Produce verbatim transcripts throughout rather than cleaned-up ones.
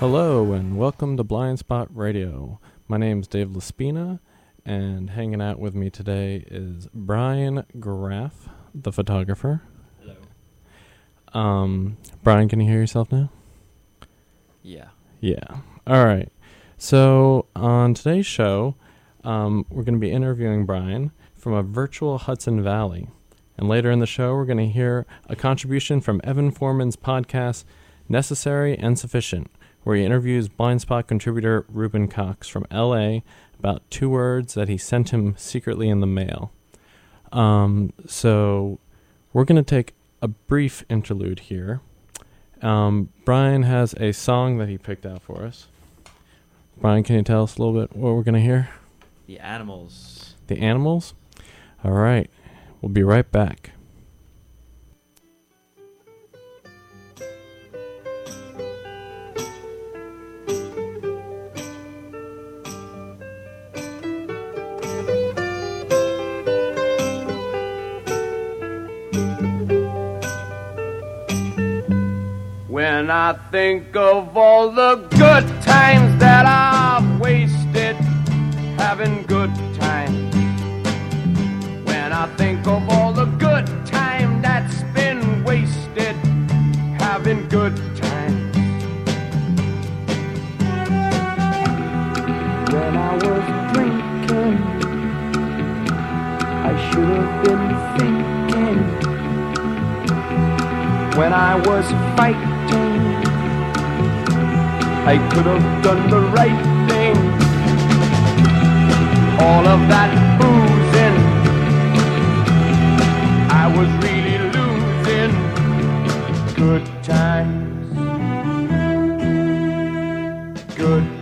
Hello and welcome to Blind Spot Radio. My name's Dave Laspina, and hanging out with me today is Brian Graff, the photographer. Hello. Um, Brian, can you hear yourself now? Yeah. Yeah. All right. So on today's show, um, we're going to be interviewing Brian from a virtual Hudson Valley. And later in the show, we're going to hear a contribution from Evan Foreman's podcast, Necessary and Sufficient, where he interviews Blind Spot contributor Ruben Cox from L A about two words that he sent him secretly in the mail. Um, so we're going to take a brief interlude here. Um, Brian has a song that he picked out for us. Brian, can you tell us a little bit what we're going to hear? The Animals. The Animals? All right. We'll be right back. When I think of all the good times that I've wasted having good times, when I think of all the good time that's been wasted having good times, when I was drinking, I should have been thinking, when I was fighting, I could have done the right thing. All of that boozing, I was really losing. Good times, good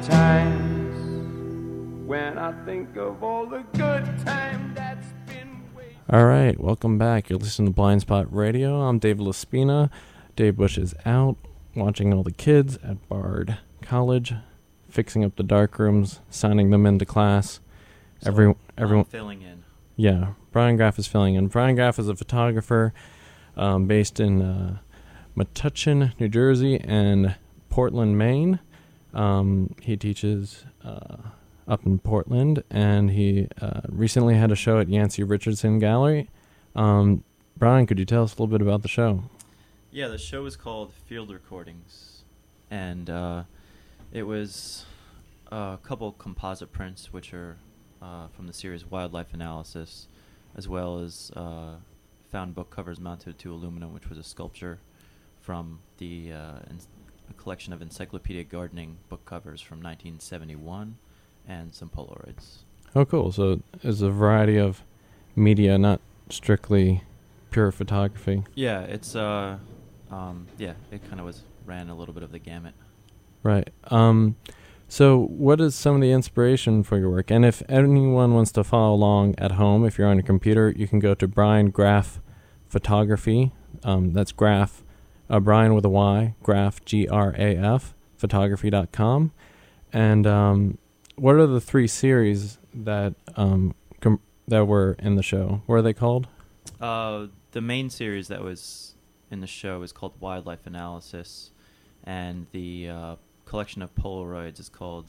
times. When I think of all the good time that's been wasted. All right, welcome back. You're listening to Blind Spot Radio. I'm Dave Laspina. Dave Bush is out watching all the kids at Bard College, fixing up the dark rooms, signing them into class. So Every, everyone filling in. Yeah, Brian Graff is filling in. Brian Graff is a photographer um, based in uh, Metuchen, New Jersey, and Portland, Maine. Um, he teaches uh, up in Portland, and he uh, recently had a show at Yancey Richardson Gallery. Um, Brian, could you tell us a little bit about the show? Yeah, the show was called Field Recordings, and uh, it was a couple composite prints, which are uh, from the series Wildlife Analysis, as well as uh, found book covers mounted to aluminum, which was a sculpture from the uh, en- a collection of Encyclopedia Gardening book covers from nineteen seventy-one, and some Polaroids. Oh, cool. So it's a variety of media, not strictly pure photography. Yeah, it's uh, um, yeah, it kind of was ran a little bit of the gamut. Right. Um, so what is some of the inspiration for your work? And if anyone wants to follow along at home, if you're on your computer, you can go to Brian Graff Photography. Um, that's Graff, uh, Brian with a Y, Graff, G R A F, photography dot com. And um, what are the three series that um, com- that were in the show? What are they called? Uh, the main series that was in the show is called Wildlife Analysis, and the uh, collection of Polaroids is called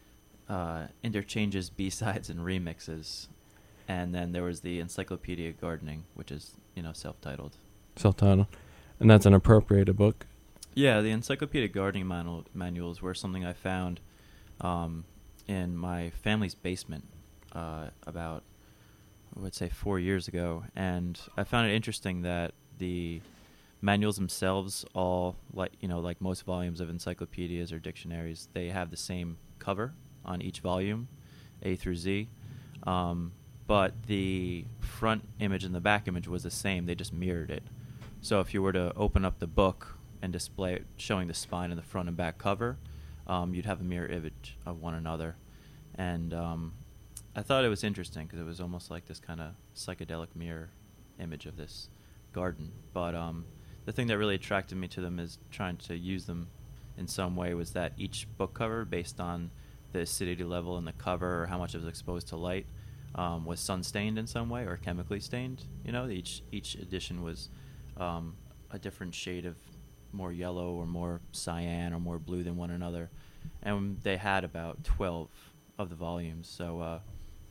uh, Interchanges, B-Sides, and Remixes. And then there was the Encyclopedia Gardening, which is, you know, self-titled. Self-titled. And that's an appropriated book? Yeah, the Encyclopedia Gardening manual, manuals were something I found um, in my family's basement uh, about, I would say, four years ago. And I found it interesting that the manuals themselves, all like you know, like most volumes of encyclopedias or dictionaries, they have the same cover on each volume, A through Z. Um, but the front image and the back image was the same. They just mirrored it. So if you were to open up the book and display it showing the spine and the front and back cover, um, you'd have a mirror image of one another. And um, I thought it was interesting because it was almost like this kind of psychedelic mirror image of this garden. But um, the thing that really attracted me to them is trying to use them in some way was that each book cover, based on the acidity level in the cover or how much it was exposed to light, um, was sun stained in some way or chemically stained. You know, each each edition was um, a different shade of more yellow or more cyan or more blue than one another. And they had about twelve of the volumes. So uh,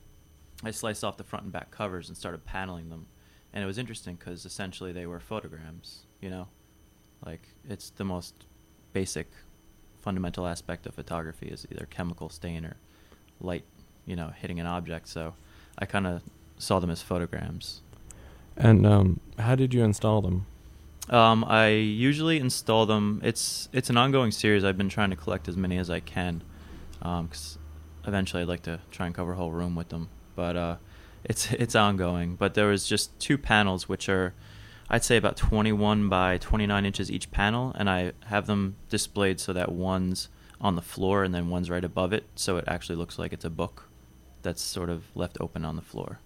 I sliced off the front and back covers and started paneling them. And it was interesting because essentially they were photograms, you know? Like, it's the most basic fundamental aspect of photography is either chemical stain or light, you know, hitting an object. So I kind of saw them as photograms. And um, how did you install them? Um, I usually install them. It's it's an ongoing series. I've been trying to collect as many as I can, because um, eventually I'd like to try and cover a whole room with them. But uh, it's it's ongoing. But there was just two panels, which are, I'd say, about twenty-one by twenty-nine inches each panel, and I have them displayed so that one's on the floor and then one's right above it, so it actually looks like it's a book that's sort of left open on the floor.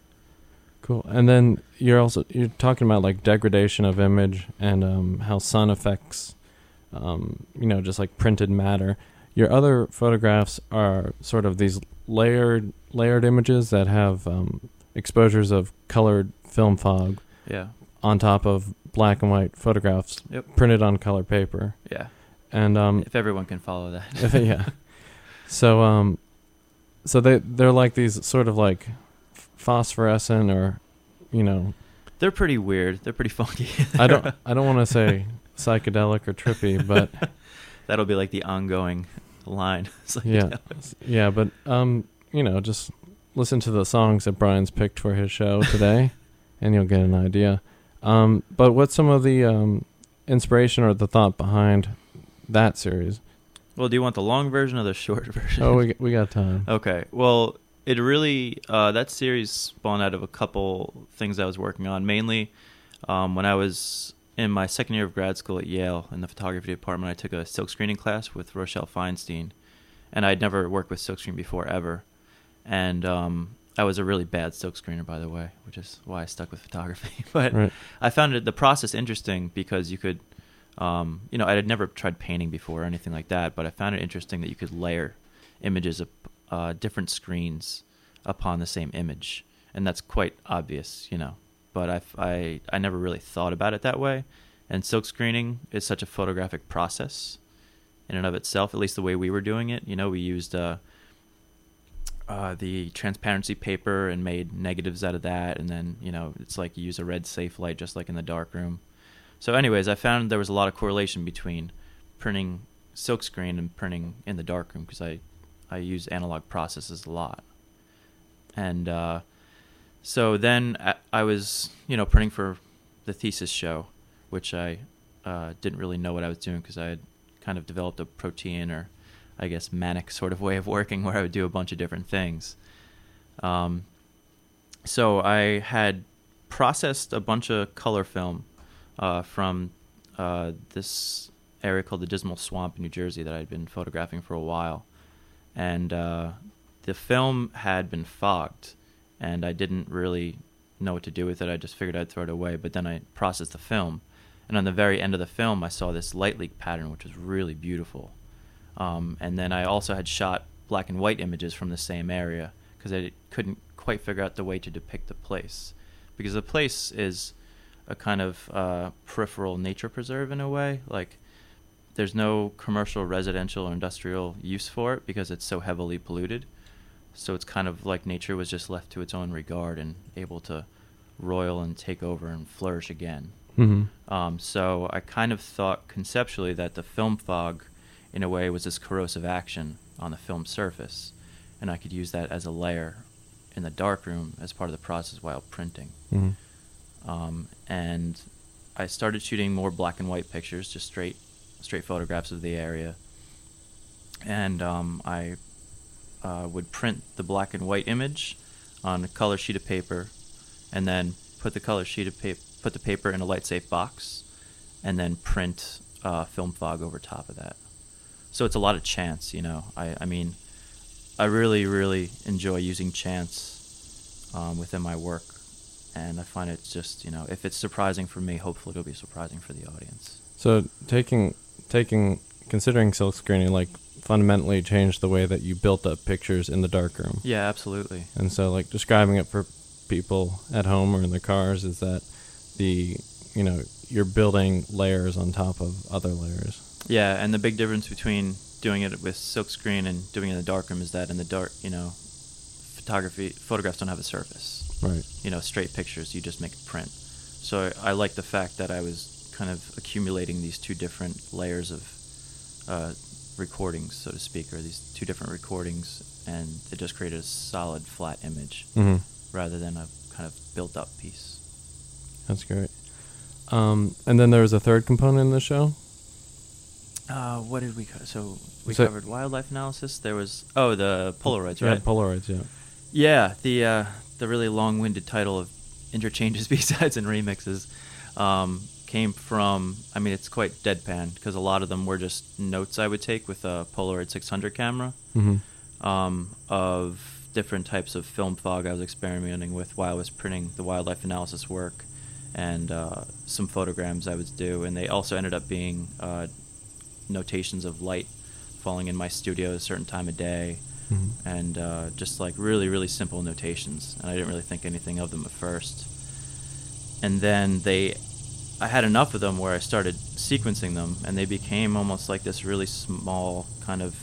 Cool. And then you're also you're talking about like degradation of image and um, how sun affects, um, you know, just like printed matter. Your other photographs are sort of these layered layered images that have um, exposures of colored film fog. Yeah. On top of black and white photographs. Yep. Printed on color paper. Yeah. And um, if everyone can follow that. if, yeah. So um, so they they're like these sort of like phosphorescent, or, you know, they're pretty weird. They're pretty funky. I don't I don't want to say psychedelic or trippy, but that'll be like the ongoing line. yeah, yeah, but um, you know, just listen to the songs that Brian's picked for his show today, and you'll get an idea. Um, but what's some of the um, inspiration or the thought behind that series? Well, do you want the long version or the short version? Oh, we we got time. Okay. Well, it really uh, that series spawned out of a couple things I was working on. Mainly, um, when I was in my second year of grad school at Yale in the photography department, I took a silk screening class with Rochelle Feinstein, and I'd never worked with silkscreen before ever, and um, I was a really bad silk screener, by the way, which is why I stuck with photography. But right. I found it, the process interesting because you could, um, you know, I had never tried painting before or anything like that, but I found it interesting that you could layer images of uh, different screens upon the same image, and that's quite obvious, you know. But I, I, I never really thought about it that way, and silk screening is such a photographic process in and of itself, at least the way we were doing it. You know, we used uh, uh, the transparency paper and made negatives out of that, and then, you know, it's like you use a red safe light just like in the darkroom. So anyways, I found there was a lot of correlation between printing silkscreen and printing in the darkroom, because I, I use analog processes a lot. And uh, so then I, I was, you know, printing for the thesis show, which I uh, didn't really know what I was doing because I had kind of developed a protean, or I guess manic sort of way of working where I would do a bunch of different things. Um, so I had processed a bunch of color film uh, from uh, this area called the Dismal Swamp in New Jersey that I'd been photographing for a while. And uh, the film had been fogged, and I didn't really know what to do with it. I just figured I'd throw it away, but then I processed the film. And on the very end of the film, I saw this light leak pattern, which was really beautiful. Um, and then I also had shot black and white images from the same area because I couldn't quite figure out the way to depict the place. Because the place is a kind of uh, peripheral nature preserve in a way. Like, there's no commercial, residential, or industrial use for it because it's so heavily polluted. So it's kind of like nature was just left to its own regard and able to roil and take over and flourish again. Mm-hmm. Um, so I kind of thought conceptually that the film fog, in a way, was this corrosive action on the film surface, and I could use that as a layer in the darkroom as part of the process while printing. Mm-hmm. Um, and I started shooting more black and white pictures, just straight, straight photographs of the area, and um, I uh, would print the black and white image on a color sheet of paper, and then put the color sheet of paper. Put the paper in a light safe box, and then print uh, film fog over top of that. So it's a lot of chance, you know. I, I mean, I really, really enjoy using chance um, within my work, and I find it just, you know, if it's surprising for me, hopefully it'll be surprising for the audience. So taking, taking, considering silk screening, like, fundamentally changed the way that you built up pictures in the darkroom. Yeah, absolutely. And so, like, describing it for people at home or in their cars is that the you know, you're building layers on top of other layers. Yeah, and the big difference between doing it with silkscreen and doing it in the darkroom is that in the dark, you know, photography photographs don't have a surface. Right. You know, straight pictures, you just make a print. So I, I like the fact that I was kind of accumulating these two different layers of uh, recordings, so to speak, or these two different recordings, and it just created a solid, flat image Mm-hmm. rather than a kind of built-up piece. That's great. Um, and then there was a third component in the show? Uh, what did we co- so we So- covered wildlife analysis. There was oh the Polaroids, Yeah, right? Polaroids, yeah. Yeah, the uh, the really long-winded title of Interchanges, B-sides, and Remixes um, came from, I mean, it's quite deadpan, because a lot of them were just notes I would take with a Polaroid six hundred camera Mm-hmm. um, of different types of film fog I was experimenting with while I was printing the wildlife analysis work, and uh, some photograms I would do, and they also ended up being uh, notations of light falling in my studio at a certain time of day, Mm-hmm. and uh, just like really, really simple notations. And I didn't really think anything of them at first. And then they, I had enough of them where I started sequencing them, and they became almost like this really small kind of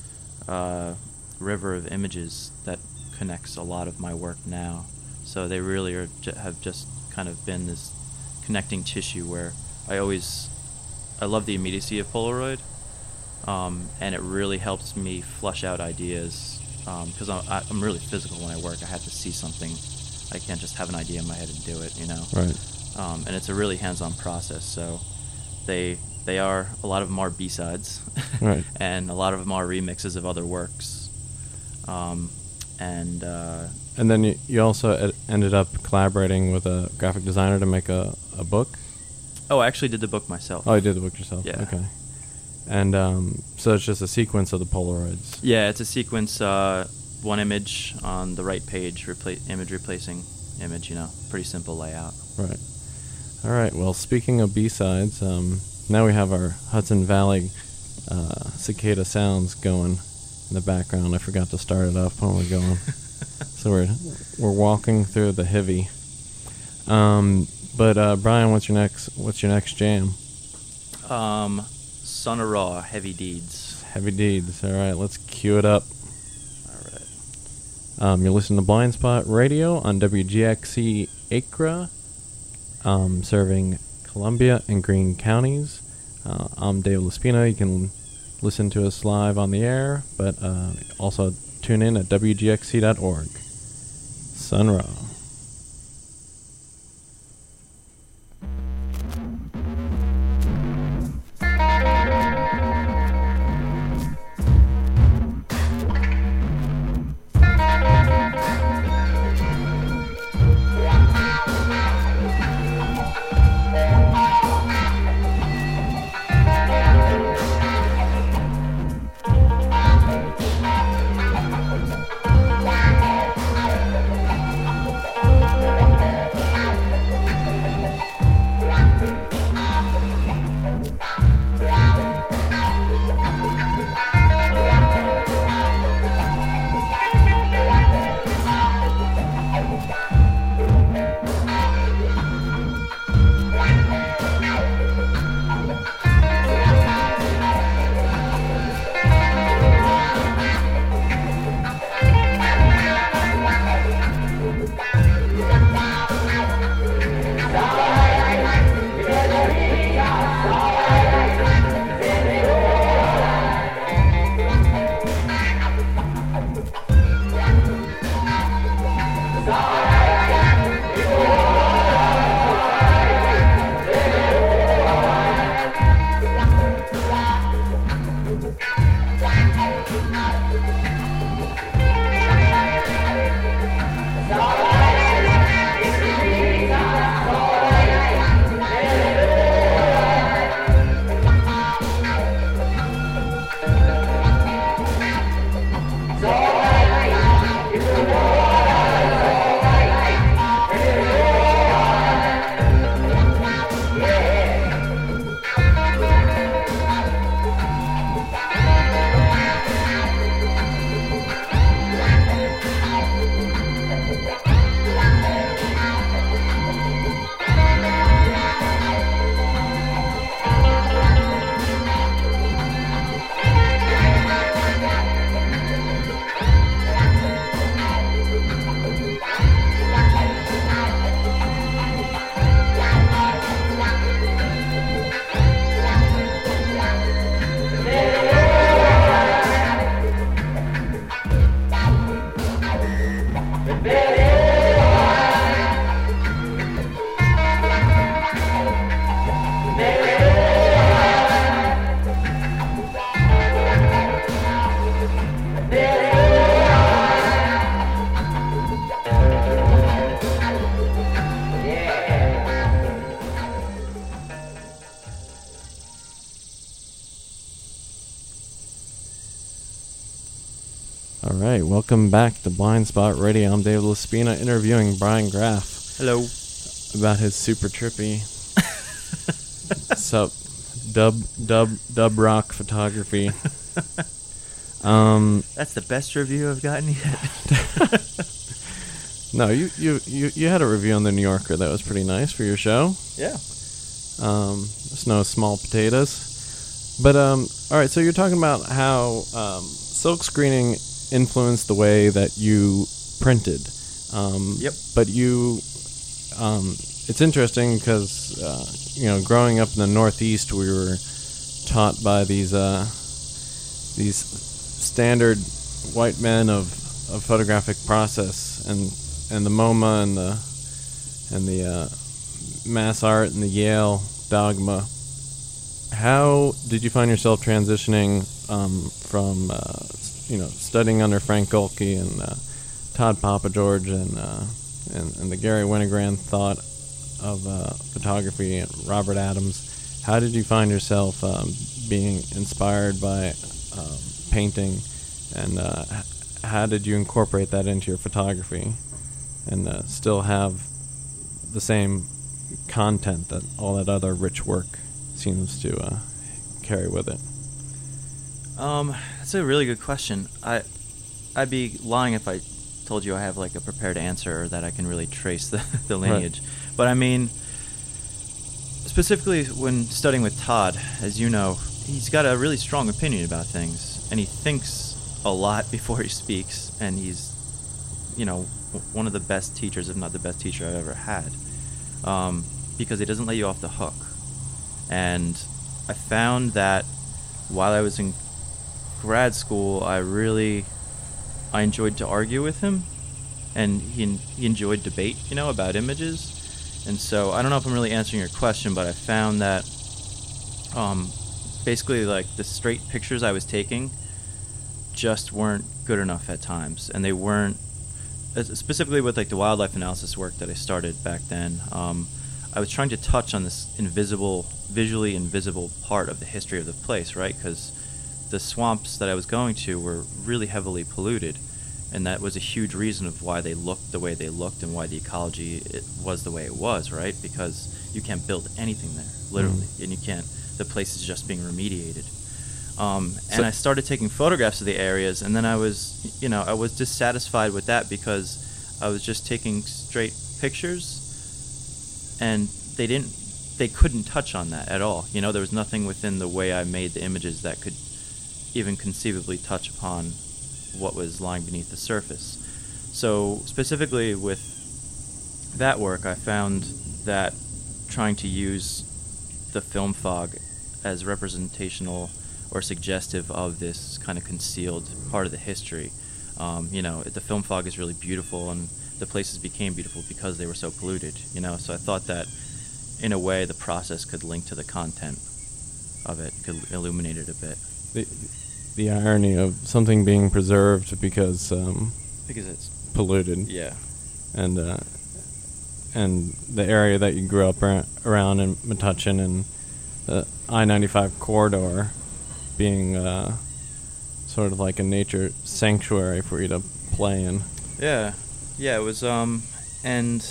uh, river of images that connects a lot of my work now. So they really are ju- have just kind of been this connecting tissue where I always, I love the immediacy of Polaroid. Um, and it really helps me flush out ideas, because um, I'm, I'm really physical when I work. I have to see something. I can't just have an idea in my head and do it, you know. Right. Um, and it's a really hands-on process. So they they are, a lot of them are B-sides, Right. and a lot of them are remixes of other works. Um, and uh, And then you, you also ed- ended up collaborating with a graphic designer to make a, a book? oh, I actually did the book myself. Oh, you did the book yourself? Yeah. Okay. And um, so it's just a sequence of the Polaroids. Yeah, it's a sequence, uh, one image on the right page, repla- image replacing image, you know, pretty simple layout. Right. All right. Well, speaking of B-sides, um, now we have our Hudson Valley uh, cicada sounds going in the background. I forgot to start it up when we're going. So we're we're walking through the heavy. Um, but uh, Brian, what's your next what's your next jam? Um, Son of Raw, Heavy Deeds. Heavy Deeds. All right, let's cue it up. All right. Um, you're listening to Blind Spot Radio on W G X C Acra, um, serving Columbia and Greene counties. Uh, I'm Dave Lespino. You can listen to us live on the air, but uh, also tune in at W G X C dot org. Sun Ra. Thank you. All right, welcome back to Blind Spot Radio. I'm David Laspina interviewing Brian Graff. Hello. About his super trippy sup dub dub dub rock photography. um, That's the best review I've gotten yet. no, you, you you you had a review on the New Yorker that was pretty nice for your show. Yeah. Um, it's no small potatoes, but um, all right. So you're talking about how um, silk screening influenced the way that you printed. Um, Yep. But you, um, it's interesting because uh, you know, growing up in the Northeast, we were taught by these uh, these standard white men of, of photographic process, and and the MoMA and the and the uh, Mass Art and the Yale dogma. How did you find yourself transitioning um, from uh, you know, studying under Frank Golke and uh, Todd Papageorge and, uh, and and the Gary Winogrand thought of uh, photography and Robert Adams? How did you find yourself um, being inspired by um, painting, and uh, h- how did you incorporate that into your photography and uh, still have the same content that all that other rich work seems to uh, carry with it? Um, that's a really good question. I, I'd be lying if I told you I have like a prepared answer or that I can really trace the, the lineage. Right. But I mean, specifically when studying with Todd, as you know, he's got a really strong opinion about things, and he thinks a lot before he speaks, and he's, you know, one of the best teachers, if not the best teacher I've ever had, um, because he doesn't let you off the hook. And I found that while I was in grad school, I really I enjoyed to argue with him, and he he enjoyed debate, you know, about images. And so I don't know if I'm really answering your question, but I found that um, basically like the straight pictures I was taking just weren't good enough at times, and they weren't specifically with like the wildlife analysis work that I started back then. Um, I was trying to touch on this invisible, visually invisible part of the history of the place, right? Because the swamps that I was going to were really heavily polluted, and that was a huge reason of why they looked the way they looked and why the ecology it was the way it was, right? Because you can't build anything there, literally, mm. and you can't. The place is just being remediated. Um, and so I started taking photographs of the areas, and then I was, you know, I was dissatisfied with that because I was just taking straight pictures, and they didn't, they couldn't touch on that at all. You know, there was nothing within the way I made the images that could even conceivably touch upon what was lying beneath the surface. So specifically with that work, I found that trying to use the film fog as representational or suggestive of this kind of concealed part of the history. Um, you know, the film fog is really beautiful, and the places became beautiful because they were so polluted, you know, so I thought that in a way the process could link to the content of it, could illuminate it a bit. The, the irony of something being preserved because um, because it's polluted. Yeah. And uh, and the area that you grew up ar- around in Metuchen and the I ninety-five corridor being uh, sort of like a nature sanctuary for you to play in. Yeah, yeah, it was, um, and,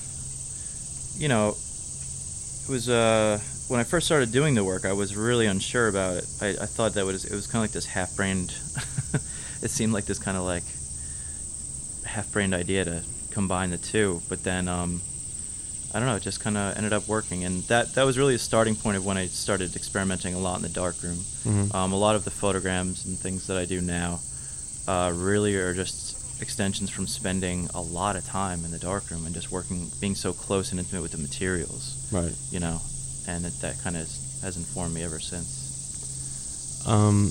you know, it was, uh, when I first started doing the work, I was really unsure about it. I, I thought that was, it was kind of like this half-brained, it seemed like this kind of like half-brained idea to combine the two, but then, um, I don't know, it just kind of ended up working, and that, that was really a starting point of when I started experimenting a lot in the darkroom. Mm-hmm. Um, a lot of the photograms and things that I do now uh, really are just extensions from spending a lot of time in the darkroom and just working, being so close and intimate with the materials. Right. You know, and it, that kind of has informed me ever since. Um.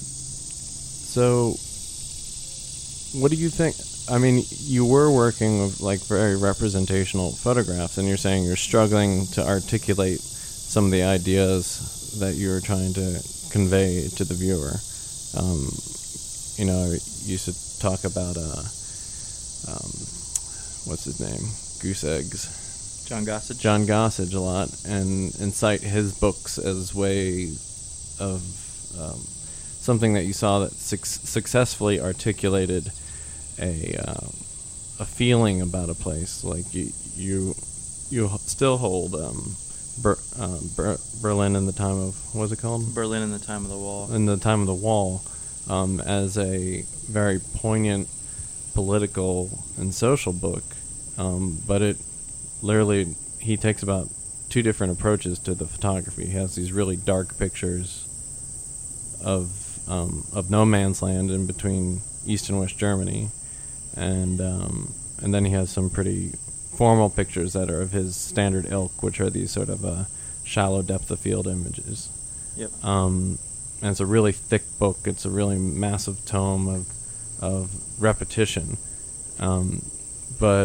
So, what do you think? I mean, you were working with like very representational photographs, and you're saying you're struggling to articulate some of the ideas that you were trying to convey to the viewer. Um, you know, you used to talk about uh, um, what's his name, Goose Eggs, John Gossage. John Gossage a lot, and, and cite his books as way of um, something that you saw that su- successfully articulated a uh, a feeling about a place. Like you you you h- still hold um, Ber- uh, Ber- Berlin in the time of what was it called? Berlin in the Time of the Wall. In the Time of the Wall, um, as a very poignant political and social book, um, but it literally he takes about two different approaches to the photography. He has these really dark pictures of um, of no man's land in between East and West Germany, and um, and then he has some pretty formal pictures that are of his standard ilk, which are these sort of uh, shallow depth of field images. Yep. Um, and it's a really thick book. It's a really massive tome of of repetition. Um, but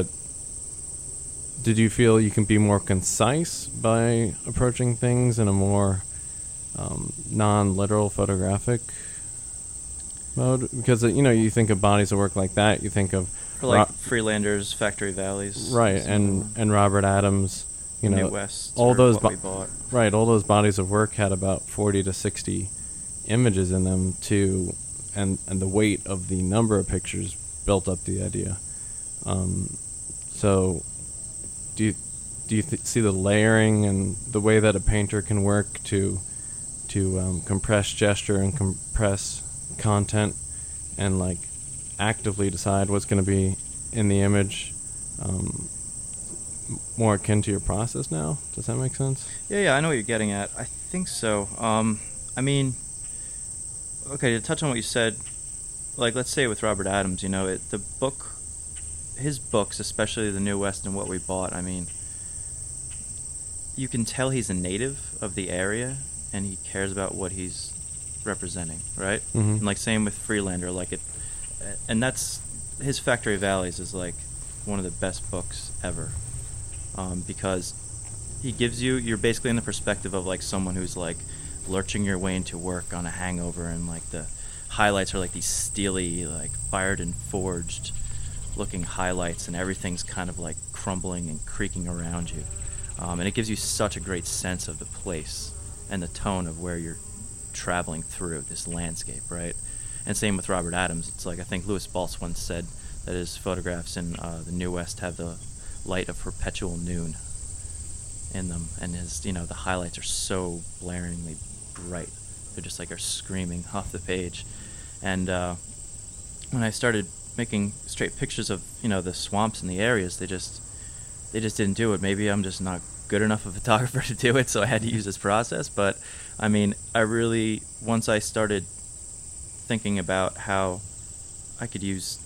did you feel you can be more concise by approaching things in a more um, non-literal photographic mode? Because, uh, you know, you think of bodies of work like that, you think of... Or like Ro- Freelanders, Factory Valleys. Right, and, and Robert Adams, you know... New West, all or those what bo- we bought. Right, all those bodies of work had about forty to sixty images in them, too, and, and the weight of the number of pictures built up the idea. Um, so, do you, do you th- see the layering and the way that a painter can work to to um, compress gesture and compress content and like actively decide what's going to be in the image, um, more akin to your process now? Does that make sense? Yeah, yeah, I know what you're getting at. I think so. Um, I mean, okay, to touch on what you said, like let's say with Robert Adams, you know, it, the book, his books, especially the New West and What We Bought, I mean, you can tell he's a native of the area and he cares about what he's representing, right? Mm-hmm. And like same with Freelander, like it, and that's his Factory Valleys is like one of the best books ever, um, because he gives you, you're basically in the perspective of like someone who's like lurching your way into work on a hangover, and like the highlights are like these steely, like fired and forged looking highlights, and everything's kind of like crumbling and creaking around you, um, and it gives you such a great sense of the place and the tone of where you're traveling through this landscape, right? And same with Robert Adams. It's like I think Louis Balse once said that his photographs in uh, the New West have the light of perpetual noon in them, and his, you know, the highlights are so blaringly bright. They're just like are screaming off the page. And uh, when I started making straight pictures of, you know, the swamps and the areas, they just they just didn't do it. Maybe I'm just not good enough a photographer to do it, so I had to use this process. But I mean, I really, once I started thinking about how I could use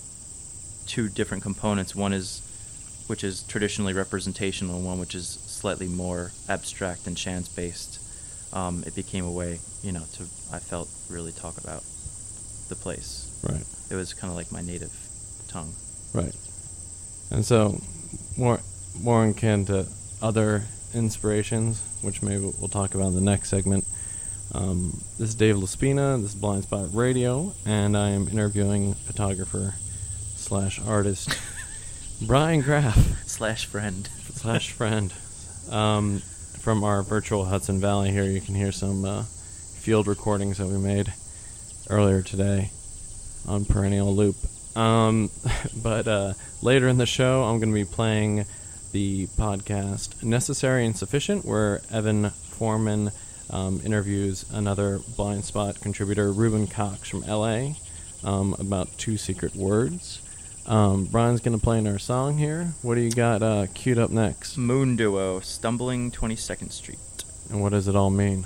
two different components, one is which is traditionally representational, and one which is slightly more abstract and chance based, um, it became a way, you know, to, I felt, really talk about the place. Right. It was kind of like my native tongue. Right. And so, more more akin to other inspirations, which maybe we'll talk about in the next segment. Um, this is Dave Laspina, this is Blind Spot Radio, and I am interviewing photographer slash artist Brian Graff. Slash friend. slash friend. Um, from our virtual Hudson Valley here, you can hear some uh, field recordings that we made earlier today on Perennial Loop. Um, but uh, later in the show, I'm going to be playing the podcast Necessary and Sufficient, where Evan Foreman um, interviews another Blind Spot contributor, Ruben Cox from L A, um, about two secret words. Um, Brian's going to play in our song here. What do you got uh, queued up next? Moon Duo, Stumbling twenty-second Street. And what does it all mean?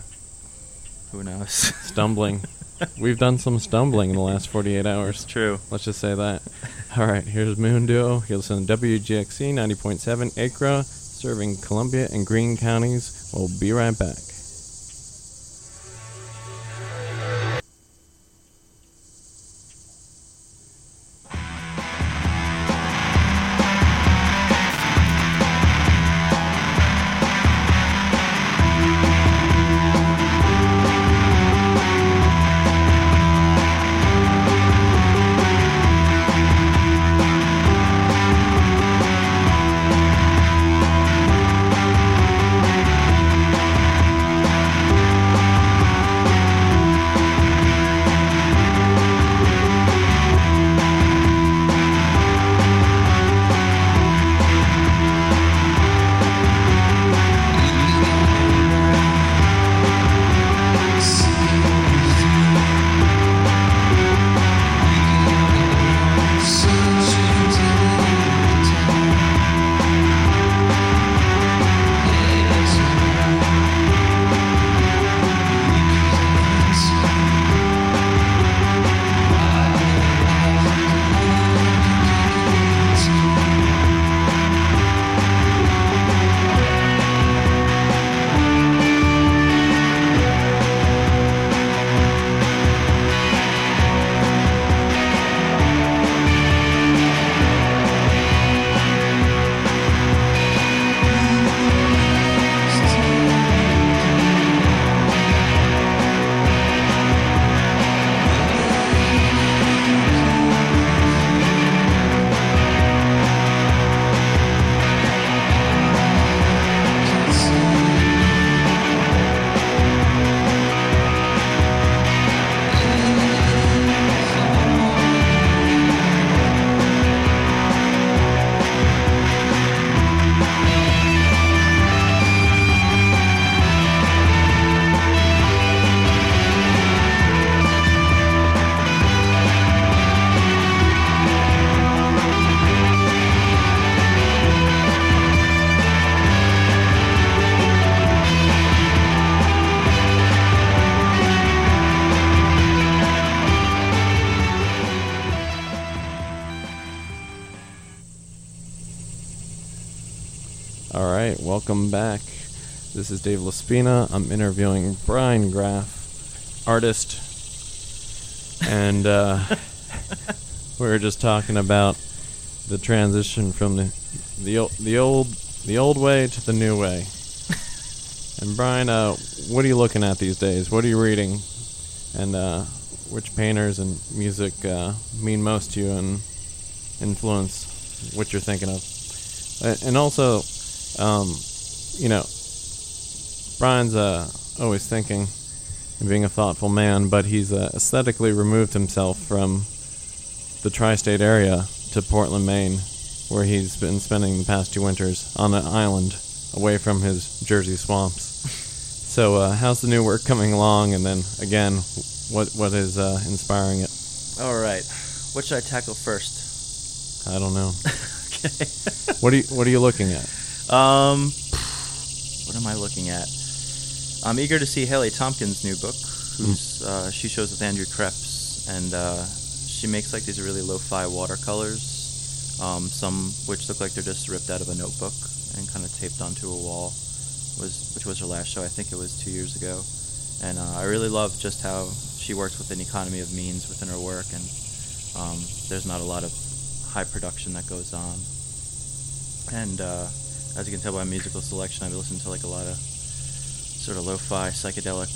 Who knows? Stumbling. We've done some stumbling in the last forty-eight hours. It's true. Let's just say that. All right, here's Moon Duo. You're listening to W G X C ninety point seven Acra, serving Columbia and Greene counties. We'll be right back. Thank welcome back. This is Dave Laspina. I'm interviewing Brian Graff, artist, and uh, we were just talking about the transition from the the o- the old the old way to the new way. And Brian, uh, what are you looking at these days? What are you reading? And uh, which painters and music uh, mean most to you and influence what you're thinking of? Uh, and also, um, you know, Brian's uh, always thinking and being a thoughtful man, but he's uh, aesthetically removed himself from the tri-state area to Portland, Maine, where he's been spending the past two winters on an island away from his Jersey swamps. So uh, how's the new work coming along? And then, again, what what is uh, inspiring it? All right. What should I tackle first? I don't know. Okay. What are you What are you looking at? Um, what am I looking at? I'm eager to see Haley Tompkins' new book, who's mm. uh, she shows with Andrew Kreps, and uh, she makes like these really lo-fi watercolors, um, some which look like they're just ripped out of a notebook and kind of taped onto a wall. Was which was her last show? I think it was two years ago, and uh, I really love just how she works with an economy of means within her work, and um, there's not a lot of high production that goes on. And uh, as you can tell by my musical selection, I've been listening to like a lot of sort of lo-fi psychedelic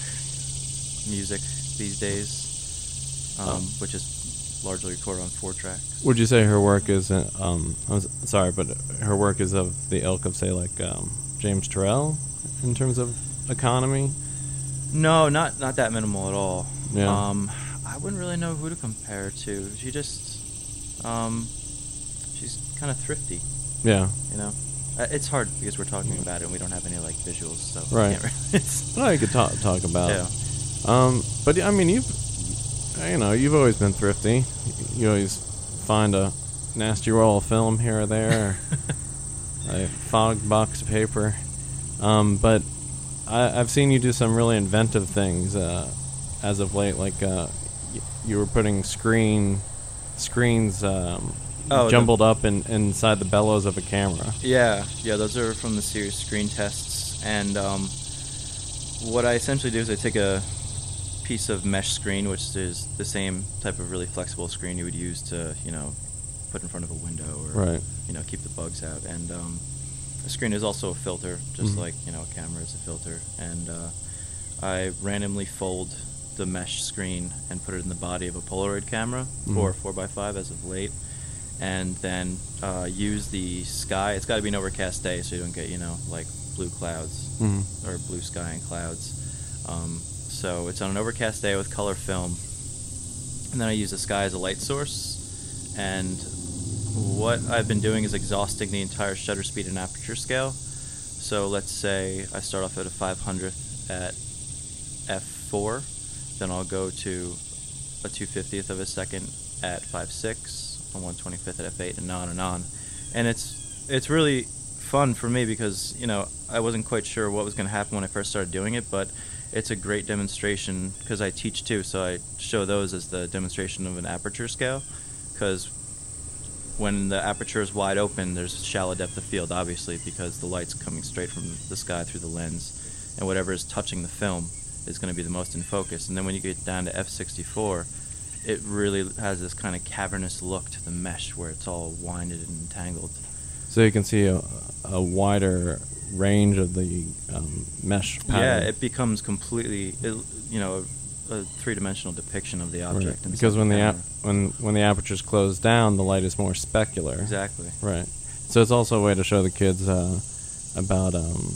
music these days, um, oh. which is largely recorded on four track. Would you say her work is? Uh, um, I'm sorry, but her work is of the ilk of, say, like um, James Turrell in terms of economy? No, not not that minimal at all. Yeah. Um, I wouldn't really know who to compare her to. She just, um, she's kind of thrifty. Yeah. You know, uh, it's hard because we're talking about it and we don't have any like visuals, so right. we can't really, it's well, you could talk talk about. Yeah. Um, but I mean, you've you know you've always been thrifty. You always find a nasty roll of film here or there, or a fog box paper. Um, but I, I've seen you do some really inventive things uh, as of late. Like uh, y- you were putting screen screens um, oh, jumbled the, up in, inside the bellows of a camera. Yeah, yeah. Those are from the series Screen Tests. And um, what I essentially do is I take a piece of mesh screen, which is the same type of really flexible screen you would use to, you know, put in front of a window or right. you know, keep the bugs out. And um, the screen is also a filter, just mm-hmm. like, you know, a camera is a filter. And uh, I randomly fold the mesh screen and put it in the body of a Polaroid camera, mm-hmm. or four by five as of late, and then uh, use the sky. It's got to be an overcast day so you don't get, you know, like blue clouds mm-hmm. or blue sky and clouds. Um, so it's on an overcast day with color film, and then I use the sky as a light source. And what I've been doing is exhausting the entire shutter speed and aperture scale. So let's say I start off at a five hundredth at f four, then I'll go to a two fiftieth of a second at five six, a one twenty-fifth at f eight, and on and on. And it's it's really fun for me because, you know, I wasn't quite sure what was going to happen when I first started doing it, but it's a great demonstration because I teach too, so I show those as the demonstration of an aperture scale, because when the aperture is wide open, there's shallow depth of field, obviously, because the light's coming straight from the sky through the lens, and whatever is touching the film is going to be the most in focus. And then when you get down to f sixty-four, it really has this kind of cavernous look to the mesh where it's all winded and entangled. So you can see a, a wider range of the um, mesh pattern. Yeah, it becomes completely, it, you know, a, a three-dimensional depiction of the object. Right. Because when the ap- when when the aperture's closed down, the light is more specular. Exactly. Right. So it's also a way to show the kids uh, about um,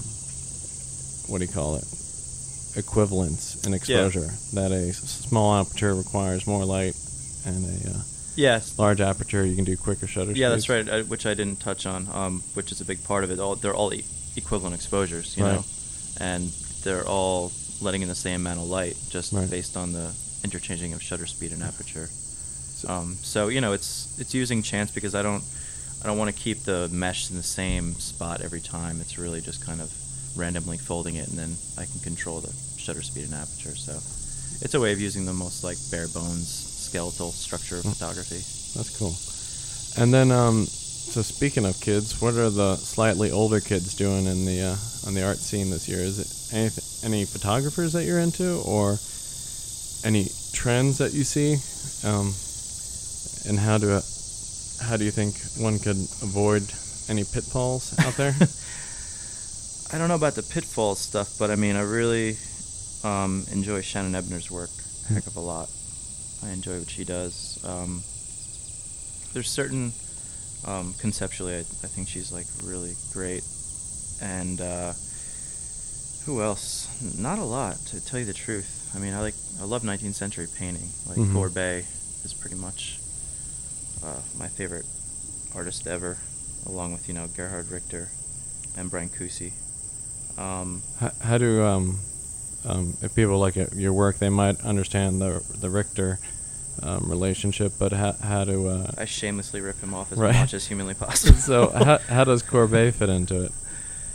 what do you call it? Equivalence in exposure. Yeah. That a s- small aperture requires more light, and a uh, yes. large aperture you can do quicker shutter speeds. Yeah, that's right. I, which I didn't touch on, um, which is a big part of it. All they're all e- equivalent exposures, you right. know, and they're all letting in the same amount of light, just right. based on the interchanging of shutter speed and aperture. So, um, so you know, it's it's using chance because I don't I don't want to keep the mesh in the same spot every time. It's really just kind of randomly folding it, and then I can control the shutter speed and aperture. So it's a way of using the most like bare bones skeletal structure of mm. photography. That's cool. And then um, so speaking of kids, what are the slightly older kids doing in the uh, on the art scene this year? Is it any any photographers that you're into, or any trends that you see? Um, and how do uh, how do you think one could avoid any pitfalls out there? I don't know about the pitfall stuff, but I mean, I really um, enjoy Shannon Ebner's work a heck of a lot. I enjoy what she does. Um, there's certain, um, conceptually, I, I think she's like really great. And uh, who else? Not a lot, to tell you the truth. I mean, I like I love nineteenth century painting. Like Mhm. Courbet is pretty much uh, my favorite artist ever, along with you know Gerhard Richter and Brancusi. Um, how, how do um, um, if people look at your work, they might understand the the Richter um, relationship, but how how do uh, I shamelessly rip him off as Right. much as humanly possible. so how how does Courbet fit into it?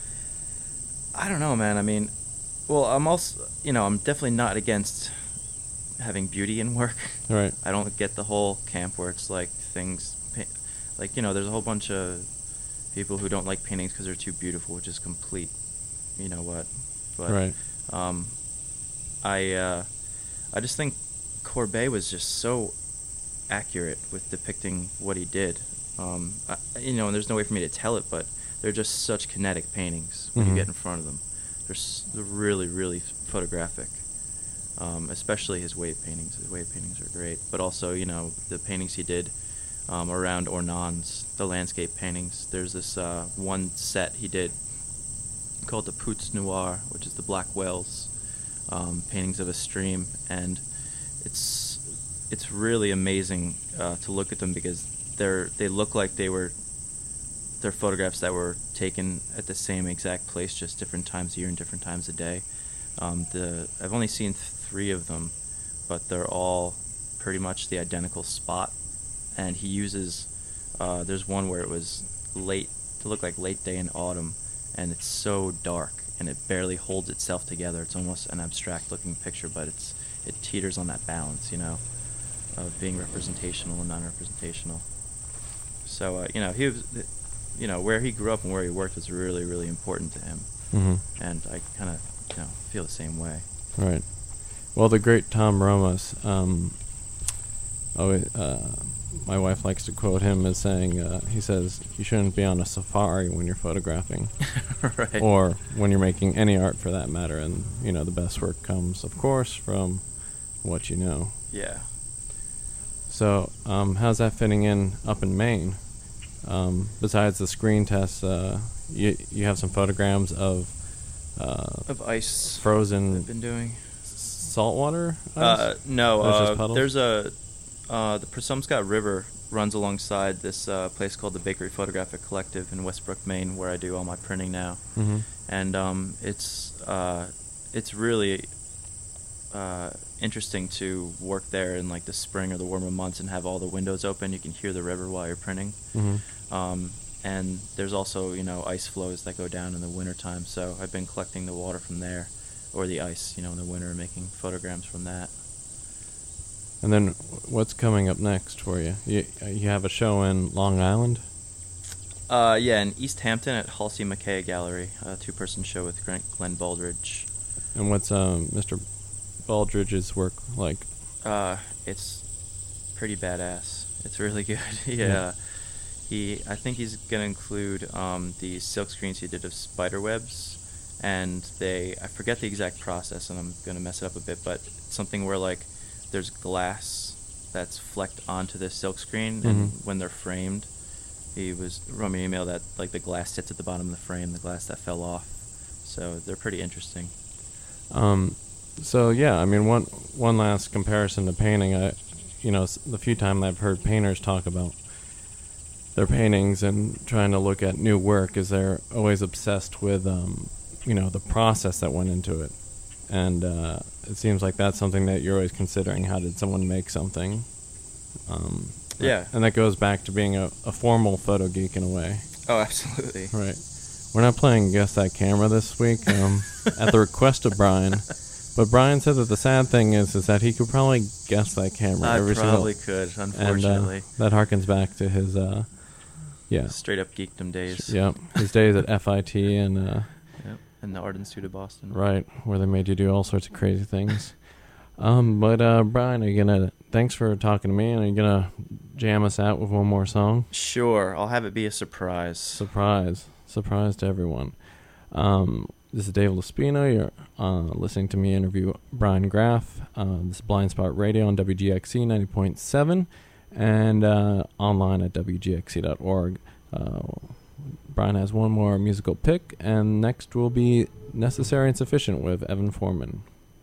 I don't know, man. I mean, well, I'm also, you know, I'm definitely not against having beauty in work. Right. I don't get the whole camp where it's like things, pa- like, you know, there's a whole bunch of people who don't like paintings because they're too beautiful, which is complete, you know what. But, Right. um, I, uh, I just think Courbet was just so accurate with depicting what he did. Um, I, you know, and there's no way for me to tell it, but they're just such kinetic paintings when Mhm. you get in front of them. They're, s- they're really, really photographic. Um, especially his wave paintings. His wave paintings are great, but also, you know, the paintings he did um, around Ornans, the landscape paintings. There's this uh, one set he did called the Poutres Noires, which is the black whales, um, paintings of a stream, and it's it's really amazing uh, to look at them because they're they look like they were they're photographs that were taken at the same exact place, just different times a year and different times a day. Um, the I've only seen th- three of them, but they're all pretty much the identical spot. And he uses, uh, there's one where it was late, to look like late day in autumn, and it's so dark, and it barely holds itself together. It's almost an abstract-looking picture, but it's it teeters on that balance, you know, of being representational and non-representational. So, uh, you know, he was, you know, where he grew up and where he worked was really, really important to him. Mm-hmm. And I kind of, you know, feel the same way. Right. Well, the great Tom Ramos, um, oh, uh, my wife likes to quote him as saying, uh, he says, you shouldn't be on a safari when you're photographing. Right. Or when you're making any art for that matter. And, you know, the best work comes, of course, from what you know. Yeah. So, um, how's that fitting in up in Maine? Um, besides the screen tests, uh, you, you have some photograms of uh, Of ice frozen I've been doing. saltwater ice? Uh, no, Or just uh, puddles? there's a uh, the Presumscot River runs alongside this uh, place called the Bakery Photographic Collective in Westbrook, Maine, where I do all my printing now. Mm-hmm. And um, it's uh, it's really uh, interesting to work there in like the spring or the warmer months and have all the windows open. You can hear the river while you're printing. Mm-hmm. Um, and there's also, you know, ice flows that go down in the wintertime. So I've been collecting the water from there, or the ice, you know, in the winter, and making photograms from that. And then what's coming up next for you? You, you have a show in Long Island? Uh, yeah, in East Hampton at Halsey McKay Gallery, a two-person show with Glenn, Glenn Baldridge. And what's um, Mister Baldridge's work like? Uh, it's pretty badass. It's really good. yeah. Yeah. He, I think he's gonna include um, the silk screens he did of spider webs, and they, I forget the exact process, and I'm gonna mess it up a bit, but it's something where like there's glass that's flecked onto the silk screen, and Mhm. when they're framed, he was wrote me an email that like the glass sits at the bottom of the frame, the glass that fell off. So they're pretty interesting. Um, so yeah, I mean, one one last comparison to painting. I, you know, s- the few times I've heard painters talk about their paintings and trying to look at new work, is they're always obsessed with, um, you know, the process that went into it, and uh, it seems like that's something that you're always considering. How did someone make something? Um, Yeah. and that goes back to being a, a formal photo geek in a way. Oh, absolutely. Right. We're not playing Guess That Camera this week um, at the request of Brian. But Brian said that the sad thing is is that he could probably guess that camera I every probably single... could, And unfortunately. uh, that harkens back to his uh, Yeah. Straight up geekdom days. Yep. His days at F I T and uh, Yep. And the Art Institute of Boston. right, where they made you do all sorts of crazy things. Um, but uh, Brian, are you gonna? Thanks for talking to me. And are you gonna jam us out with one more song? Sure. I'll have it be a surprise. Surprise, surprise to everyone. Um, this is Dave Laspino. You're uh, listening to me interview Brian Graff. Uh, this is Blind Spot Radio on W G X C ninety point seven and uh, online at W G X C dot org. Uh, Brian has one more musical pick, and next will be Necessary and Sufficient with Evan Foreman.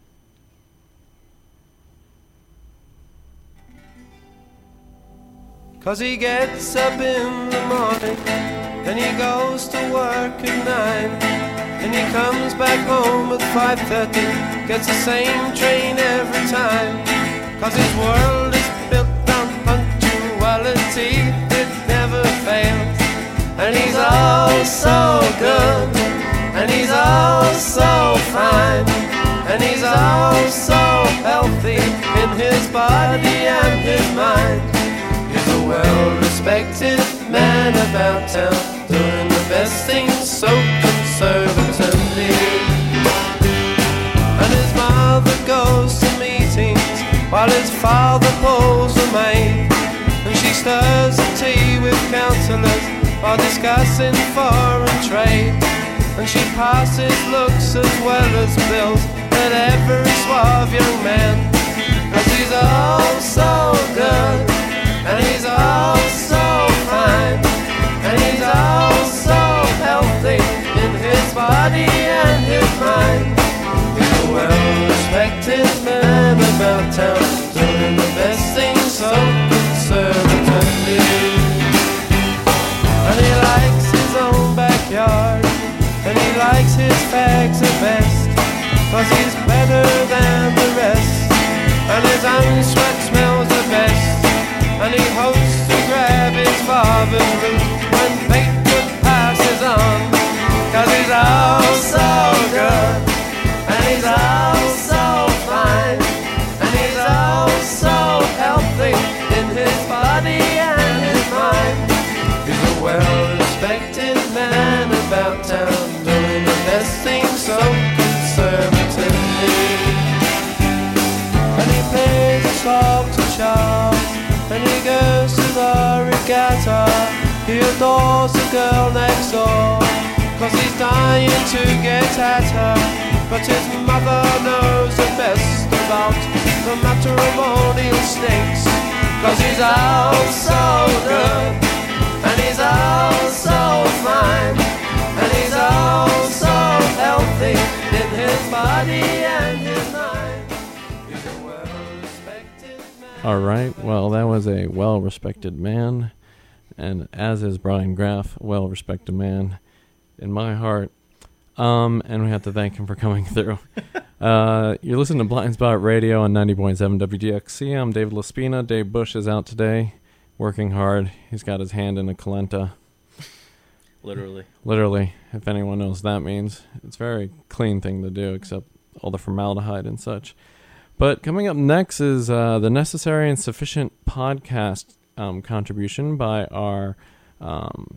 Cause he gets up in the morning, then he goes to work at nine, and he comes back home at five thirty, gets the same train every time. Cause his world is built on punctuality, it never fails. And he's all so good, and he's all so fine, and he's all so healthy in his body and his mind. He's a well-respected man about town, doing the best things so conservatively. And his mother goes to meetings while his father pulls a maid, and she stirs the tea with counsellors while discussing foreign trade. And she passes looks as well as bills at every suave young man. Cause he's all so good, and he's all so fine, and he's all so healthy in his body and his mind. He's a well-respected man about town, doing the best things so conservatively. And he likes his own backyard, and he likes his fags the best, cause he's better than the rest, and his own sweat smells the best. And he hopes to grab his father's root when Batewood passes on. Cause he's all so good, and he's all so fine, and he's all so healthy in his body and his mind. He's a well-respected man about town, doing the best things so conservatively. And he plays a song to Charles, and he goes to the regatta. He adores the girl next door, cause he's dying to get at her. But his mother knows the best about the matrimonial snakes. Cause he's all so good, and he's all so fine, and he's all so healthy in his body and his mind. He's a well-respected man. All right. Well, that was a well-respected man, and as is Brian Graff, a well-respected man in my heart. Um, and we have to thank him for coming through. uh, you're listening to Blind Spot Radio on ninety point seven W G X C. I'm David Laspina. Dave Bush is out today, working hard. He's got his hand in a calenta. Literally. Literally, if anyone knows what that means. It's a very clean thing to do, except all the formaldehyde and such. But coming up next is uh, the Necessary and Sufficient podcast um, contribution by our um,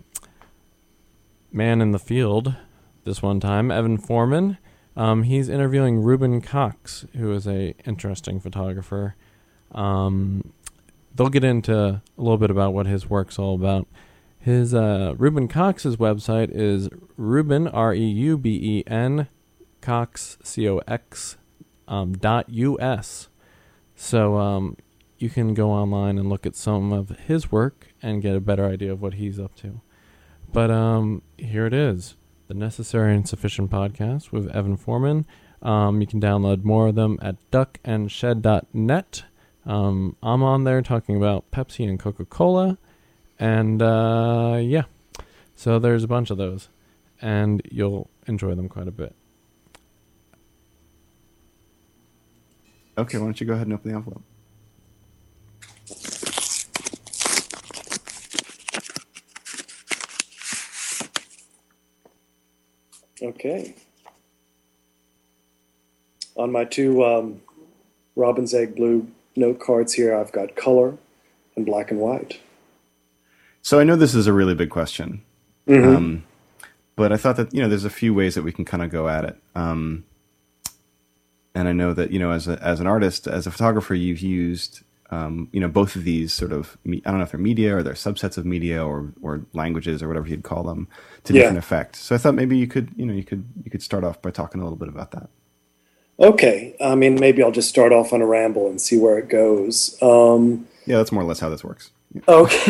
man in the field this one time, Evan Foreman. Um, he's interviewing Reuben Cox, who is a interesting photographer. Um, they'll get into a little bit about what his work's all about. His uh, Reuben Cox's website is Reuben, R E U B E N, Cox, C O X, um, dot U S. So um, you can go online and look at some of his work and get a better idea of what he's up to. But um, here it is, the Necessary and Sufficient podcast with Evan Foreman. Um, you can download more of them at duck and shed dot net. Um, I'm on there talking about Pepsi and Coca-Cola. And, uh, yeah, so there's a bunch of those, and you'll enjoy them quite a bit. Okay, why don't you go ahead and open the envelope? Okay. On my two um, Robin's Egg Blue note cards here, I've got color and black and white. So I know this is a really big question, Mm-hmm. um, but I thought that, you know, there's a few ways that we can kind of go at it. Um, and I know that, you know, as a, as an artist, as a photographer, you've used, um, you know, both of these sort of, me- I don't know if they're media or they're subsets of media or, or languages or whatever you'd call them to Yeah. different effects. So I thought maybe you could, you know, you could, you could start off by talking a little bit about that. Okay. I mean, maybe I'll just start off on a ramble and see where it goes. Um, Yeah, that's more or less how this works. Yeah.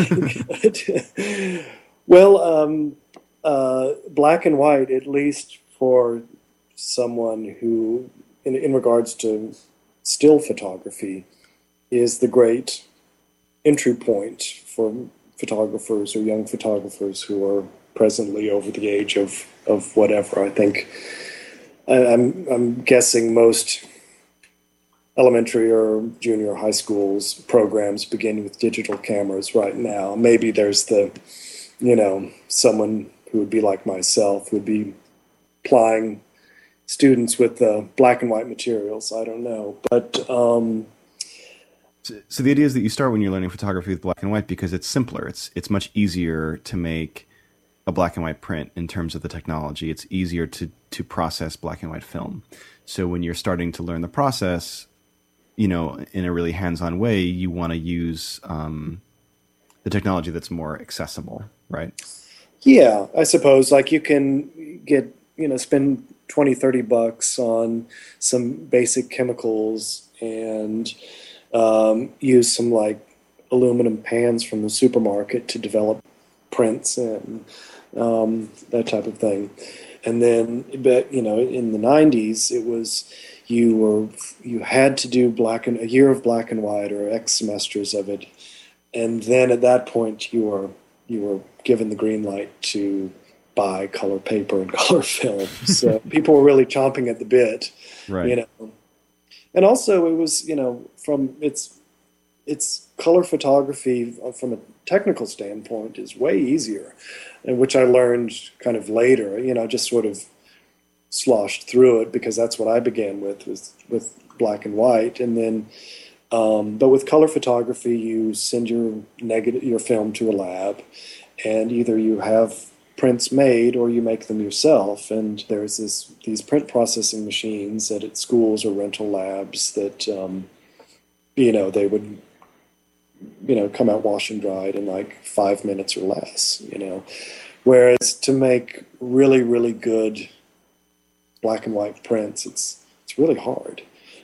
Okay. Well, um, uh, black and white, at least for someone who, in, in regards to still photography, is the great entry point for photographers or young photographers who are presently over the age of, of whatever. I think I, I'm I'm guessing most elementary or junior high schools programs begin with digital cameras right now. Maybe there's the, you know, someone who would be like myself would be plying students with uh, black and white materials. I don't know. But um, So, so the idea is that you start when you're learning photography with black and white because it's simpler. It's it's much easier to make a black and white print in terms of the technology. It's easier to to process black and white film. So when you're starting to learn the process, you know, in a really hands-on way, you want to use um, the technology that's more accessible, right? yeah, I suppose like you can get, you know, spend twenty, thirty bucks on some basic chemicals and um, use some like aluminum pans from the supermarket to develop prints and um, that type of thing. And then, but you know, in the nineties, it was you were you had to do black and a year of black and white or X semesters of it, and then at that point, you were you were given the green light to buy color paper and color film. So people were really chomping at the bit, Right. you know. And also, it was, you know, from its its color photography from a technical standpoint is way easier, and which I learned kind of later. You know, just sort of sloshed through it because that's what I began with with with black and white, and then. Um, but with color photography, you send your negative your film to a lab, and either you have prints made or you make them yourself. And there's this these print processing machines that at schools or rental labs that um, you know they would you know come out wash and dried in like five minutes or less. You know, whereas to make really really good black and white prints, it's it's really hard.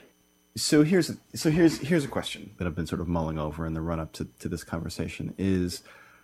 So here's so here's here's a question that I've been sort of mulling over in the run up to, to this conversation is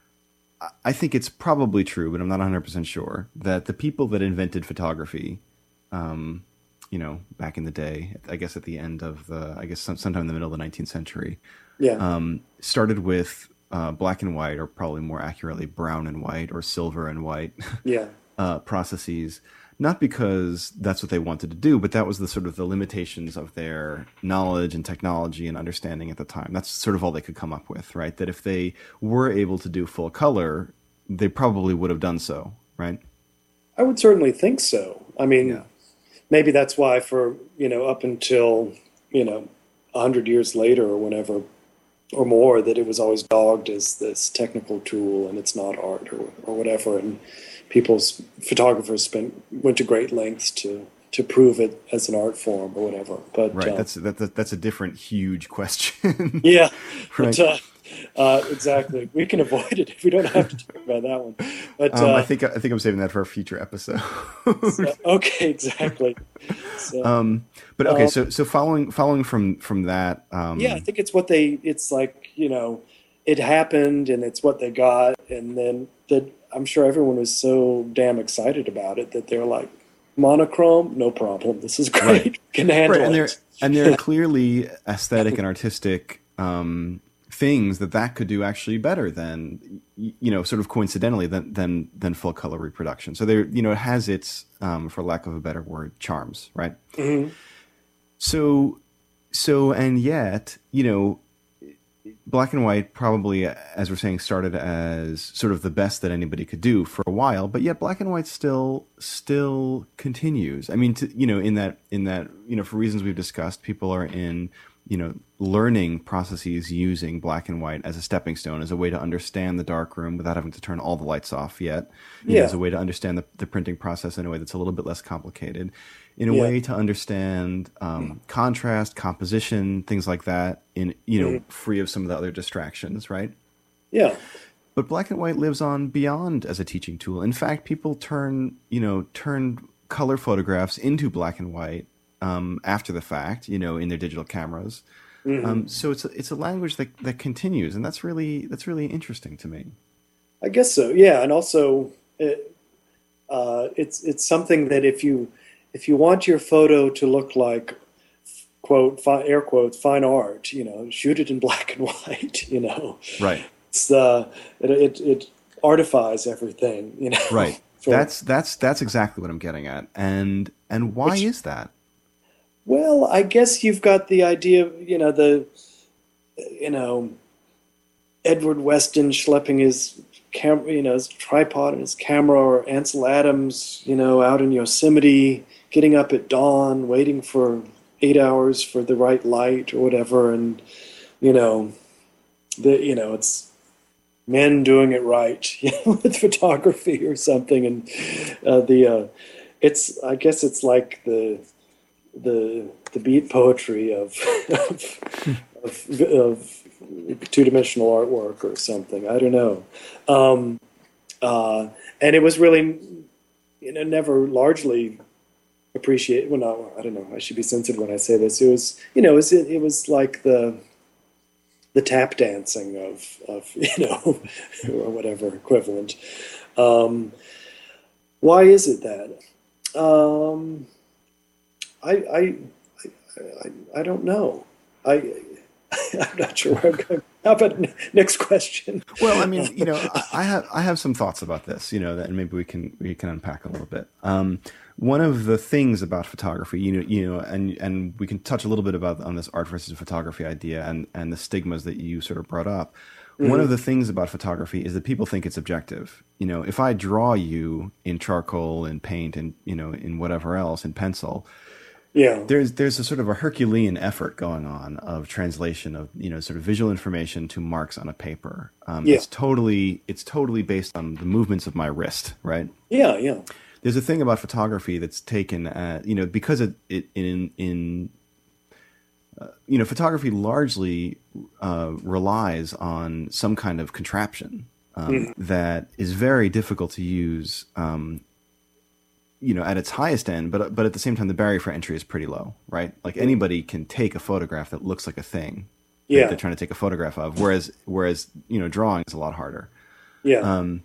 I think it's probably true, but I'm not one hundred percent sure that the people that invented photography, um, you know, back in the day, I guess at the end of the, I guess some, sometime in the middle of the nineteenth century, Yeah. um, started with uh, black and white, or probably more accurately brown and white or silver and white Yeah. uh, processes. Not because that's what they wanted to do, but that was the sort of the limitations of their knowledge and technology and understanding at the time. That's sort of all they could come up with, right? That if they were able to do full color, they probably would have done so, right? I would certainly think so. I mean, Yeah. maybe that's why for, you know, up until, you know, a hundred years later or whenever or more, that it was always dogged as this technical tool and it's not art or, or whatever. And people's photographers spent went to great lengths to to prove it as an art form or whatever. But Right. uh, That's that, that, that's a different huge question. yeah, Right. but, uh, uh, exactly. We can avoid it if we don't have to talk about that one. But um, uh, I think I think I'm saving that for a future episode. so- okay, exactly. So, um, but okay, Um, so so following following from from that, um, yeah, I think it's what they. It's like, you know, it happened and it's what they got, and then that I'm sure everyone was so damn excited about it that they're like, monochrome, no problem. This is great. Right. We can handle right, and there it. and there are clearly aesthetic and artistic um, things that that could do actually better than, you know, sort of coincidentally than than than full color reproduction. So there, you know, it has its, um, for lack of a better word, charms, right? Mhm. So, so and yet, you know, black and white probably, as we're saying, started as sort of the best that anybody could do for a while, but yet black and white still still continues. I mean, to, you know, in that in that you know, for reasons we've discussed, people are in you know learning processes using black and white as a stepping stone, as a way to understand the darkroom without having to turn all the lights off yet. You Yeah. know, as a way to understand the, the printing process in a way that's a little bit less complicated. In a Yeah. way to understand um, contrast, composition, things like that, in you know, Mm-hmm. free of some of the other distractions, right? Yeah. But black and white lives on beyond as a teaching tool. In fact, people turn you know turn color photographs into black and white um, after the fact, you know, in their digital cameras. Mm-hmm. Um, so it's a, it's a language that that continues, and that's really that's really interesting to me. I guess so. Yeah, and also it, uh, it's it's something that if you if you want your photo to look like quote fi- air quotes fine art, you know, shoot it in black and white. You know, Right. it's uh, it, it it artifies everything. You know, Right. So- That's that's that's exactly what I'm getting at. And and why Which- is that? Well, I guess you've got the idea, you know, the, you know, Edward Weston schlepping his cam, you know, his tripod and his camera, or Ansel Adams, you know, out in Yosemite, getting up at dawn, waiting for eight hours for the right light or whatever, and you know, the you know, it's men doing it right, you know, with photography or something, and uh, the uh, it's I guess it's like the the the beat poetry of of, of, of two-dimensional artwork or something. I don't know. Um, uh, and it was really, you know, never largely appreciated. Well, no, I don't know. I should be sensitive when I say this. It was, you know, it was, it was like the the tap dancing of, of you know, or whatever equivalent. Um, why is it that? Um, I, I, I, I don't know. I, I'm not sure where I'm going. How about n- next question? Well, I mean, you know, I, I have I have some thoughts about this, you know, that maybe we can we can unpack a little bit. Um, one of the things about photography, you know, you know, and and we can touch a little bit about on this art versus photography idea and and the stigmas that you sort of brought up. Mm-hmm. One of the things about photography is that people think it's objective. You know, if I draw you in charcoal and paint and you know in whatever else in pencil. Yeah, There's there's a sort of a Herculean effort going on of translation of you know sort of visual information to marks on a paper. Um, Yeah. It's totally it's totally based on the movements of my wrist, right? yeah, yeah. There's a thing about photography that's taken at, you know because it, it in in uh, you know photography largely uh, relies on some kind of contraption um, Mhm. that is very difficult to use. Um, you know, at its highest end, but but at the same time, the barrier for entry is pretty low, right? Like anybody can take a photograph that looks like a thing that Yeah. they're trying to take a photograph of, whereas whereas you know, drawing is a lot harder. Yeah, Um,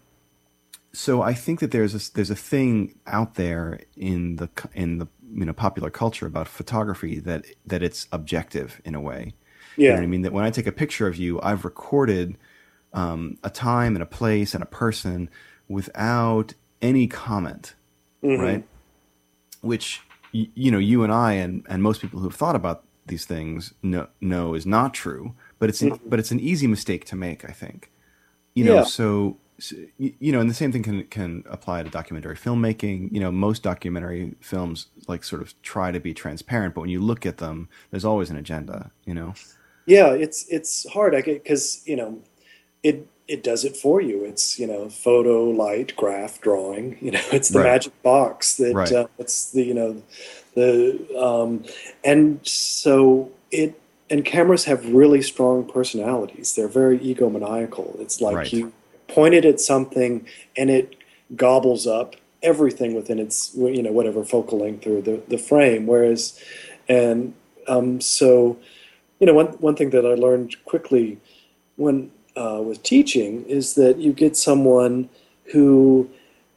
so I think that there's a, there's a thing out there in the in the you know popular culture about photography that that it's objective in a way. yeah, You know what I mean? That when I take a picture of you, I've recorded um, a time and a place and a person without any comment. Mhm. Right? Which, y- you know, you and I and, and most people who have thought about these things know, know is not true, but it's an, but it's an easy mistake to make, I think. You know, Yeah. so, so, y- you know, and the same thing can can apply to documentary filmmaking. You know, most documentary films like sort of try to be transparent, but when you look at them, there's always an agenda, you know? yeah. It's it's hard. I get because you know, it it does it for you. It's you know, photo, light, graph, drawing. You know, it's the Right. magic box that Right. uh, it's the you know, the um, and so it and cameras have really strong personalities. They're very egomaniacal. It's like Right. you point it at something and it gobbles up everything within its you know whatever focal length or the the frame. Whereas, and um, so you know one one thing that I learned quickly when uh, with teaching is that you get someone who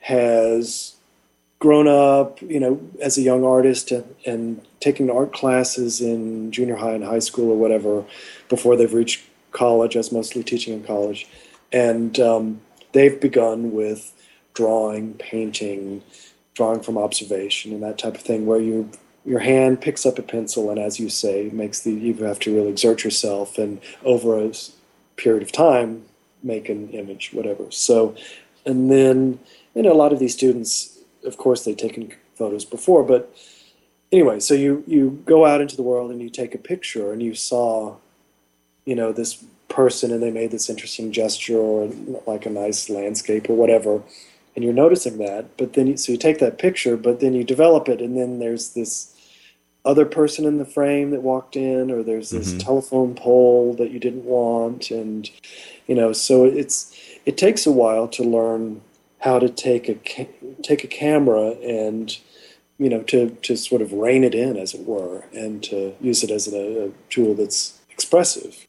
has grown up, you know, as a young artist and, and taking art classes in junior high and high school or whatever before they've reached college. I was mostly teaching in college. And um, they've begun with drawing, painting, drawing from observation and that type of thing where you your hand picks up a pencil, and as you say, makes the you have to really exert yourself, and over a period of time, make an image, whatever. So, and then you know a lot of these students, of course, they've taken photos before, but anyway, so you you go out into the world and you take a picture, and you saw, you know, this person, and they made this interesting gesture, or like a nice landscape or whatever. And you're noticing that, but then you, so you take that picture, but then you develop it, and then there's this other person in the frame that walked in, or there's this mm-hmm. telephone pole that you didn't want, and you know, so it's it takes a while to learn how to take a ca- take a camera and you know to to sort of rein it in, as it were, and to use it as a, a tool that's expressive.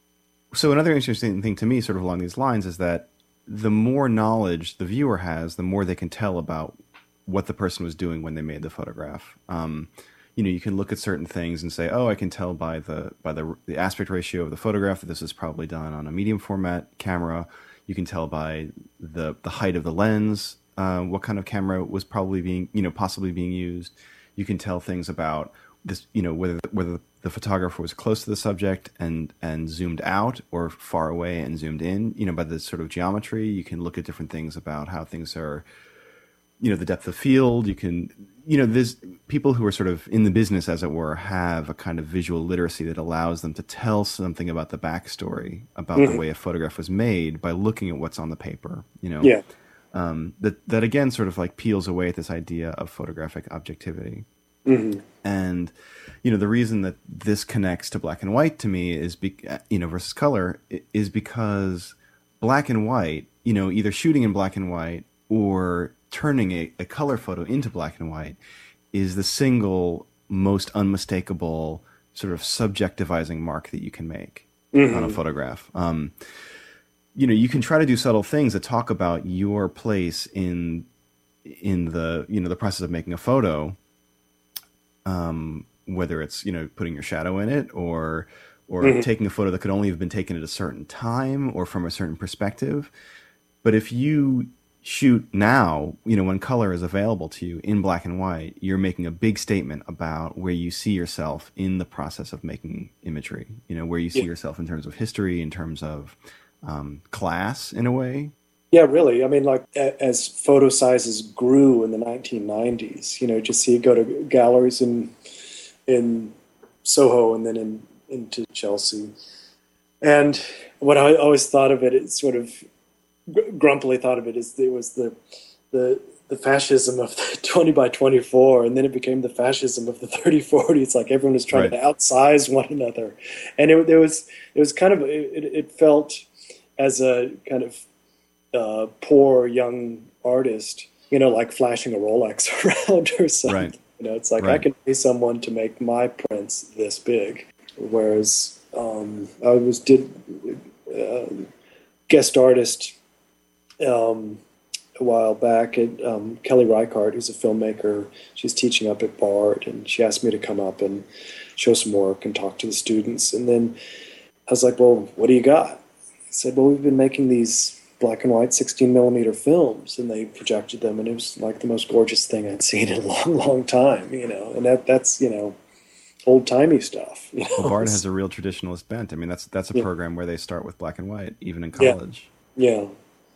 So another interesting thing to me, sort of along these lines, is that the more knowledge the viewer has, the more they can tell about what the person was doing when they made the photograph. Um, you know, you can look at certain things and say, "Oh, I can tell by the by the the aspect ratio of the photograph that this is probably done on a medium format camera." You can tell by the the height of the lens, uh, what kind of camera was probably being, you know, possibly being used. You can tell things about this, you know, whether whether the photographer was close to the subject and and zoomed out, or far away and zoomed in. You know, by the sort of geometry, you can look at different things about how things are, you know, the depth of field. You can, you know, there's people who are sort of in the business, as it were, have a kind of visual literacy that allows them to tell something about the backstory, about mm-hmm. the way a photograph was made by looking at what's on the paper. You know, yeah. Um, that that again sort of like peels away at this idea of photographic objectivity. Mm-hmm. And, you know, the reason that this connects to black and white to me is, be, you know, versus color, is because black and white, you know, either shooting in black and white or turning a, a color photo into black and white is the single most unmistakable sort of subjectivizing mark that you can make mm-hmm. on a photograph. Um, you know, you can try to do subtle things that talk about your place in in the, you know, the process of making a photo. Um, whether it's, you know, putting your shadow in it, or or mm-hmm. taking a photo that could only have been taken at a certain time or from a certain perspective. But if you shoot now, you know, when color is available to you in black and white, you're making a big statement about where you see yourself in the process of making imagery, you know, where you see yeah. yourself in terms of history, in terms of um, class, in a way. Yeah, really. I mean, like, as photo sizes grew in the nineteen nineties, you know, just see go to galleries in in Soho and then in into Chelsea. And what I always thought of it, it sort of grumpily thought of it, is it was the the the fascism of the twenty by twenty-four, and then it became the fascism of the thirty forty. It's like everyone was trying right. to outsize one another, and it there was it was kind of it, it felt as a kind of Uh, poor young artist, you know, like flashing a Rolex around or something. Right. You know, it's like right. I can pay someone to make my prints this big, whereas um, I was did uh, guest artist um, a while back at um, Kelly Reichardt, who's a filmmaker. She's teaching up at Bard, and she asked me to come up and show some work and talk to the students. And then I was like, "Well, what do you got?" He said, "Well, we've been making these black and white sixteen millimeter films," and they projected them, and it was like the most gorgeous thing I'd seen in a long, long time, you know, and that that's, you know, old timey stuff. You know? Well, Bard has a real traditionalist bent. I mean, that's, that's a yeah. program where they start with black and white, even in college. Yeah. yeah.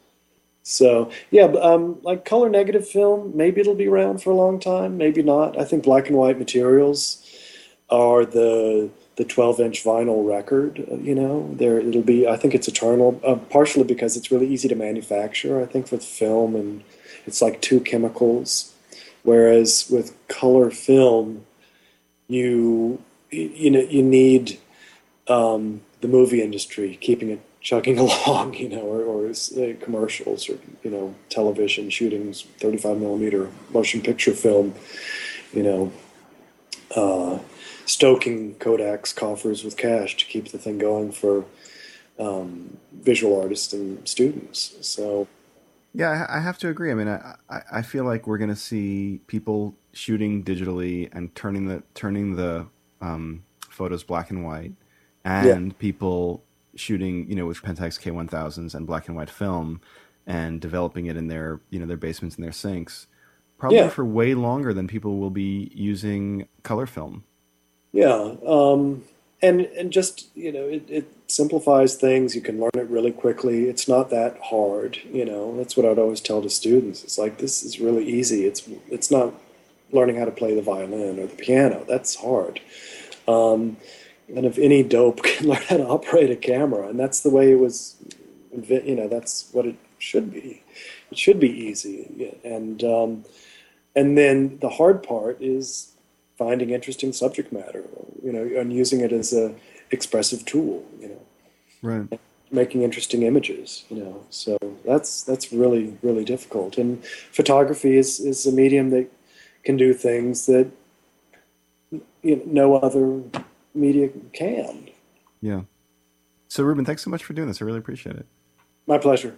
So, yeah, um, like color negative film, maybe it'll be around for a long time, maybe not. I think black and white materials are the the twelve inch vinyl record, you know, there it'll be, I think it's eternal, uh, partially because it's really easy to manufacture, I think, with film, and it's like two chemicals, whereas with color film, you, you know, you need um, the movie industry keeping it chugging along, you know, or, or uh, commercials, or, you know, television shootings, thirty-five millimeter motion picture film, you know, uh, stoking Kodak's coffers with cash to keep the thing going for um, visual artists and students. So, yeah, I have to agree. I mean, I I feel like we're going to see people shooting digitally and turning the turning the um, photos black and white, and yeah. people shooting, you know, with Pentax K one thousands and black and white film, and developing it in their, you know, their basements and their sinks. probably Yeah. for way longer than people will be using color film. Yeah, um, and and just you know, it, it simplifies things. You can learn it really quickly. It's not that hard. You know, that's what I'd always tell to students. It's like, this is really easy. It's it's not learning how to play the violin or the piano. That's hard. Um, and if any dope can learn how to operate a camera, and that's the way it was, inven- you know, that's what it should be. It should be easy, and um, and then the hard part is finding interesting subject matter, you know, and using it as a expressive tool, you know, Right. making interesting images, you know. So that's that's really really difficult. And photography is is a medium that can do things that, you know, no other media can. Yeah. So, Ruben, thanks so much for doing this. I really appreciate it. My pleasure.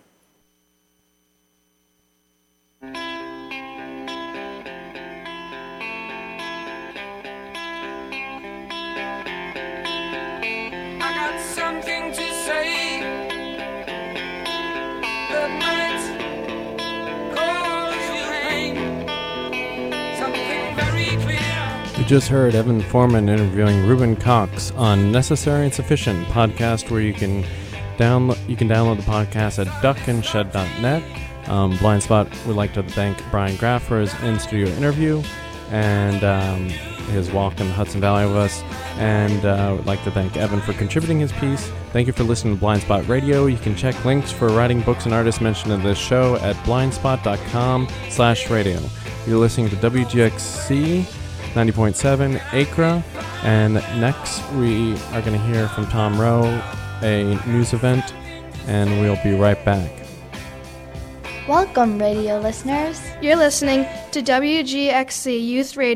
I got something to say that might cause you pain. Something very clear. You just heard Evan Foreman interviewing Ruben Cox on Necessary and Sufficient podcast, where you can download you can download the podcast at duck and shed dot net. Um, Blind Spot would like to thank Brian Graff for his in-studio interview and um, his walk in the Hudson Valley with us, and uh, would like to thank Evan for contributing his piece. Thank you for listening to Blind Spot Radio. You can check links for writing books and artists mentioned in this show at blindspot dot com slash radio. You're listening to W G X C ninety point seven Acra, and next we are going to hear from Tom Rowe, a news event, and we'll be right back. Welcome, radio listeners. You're listening to W G X C Youth Radio.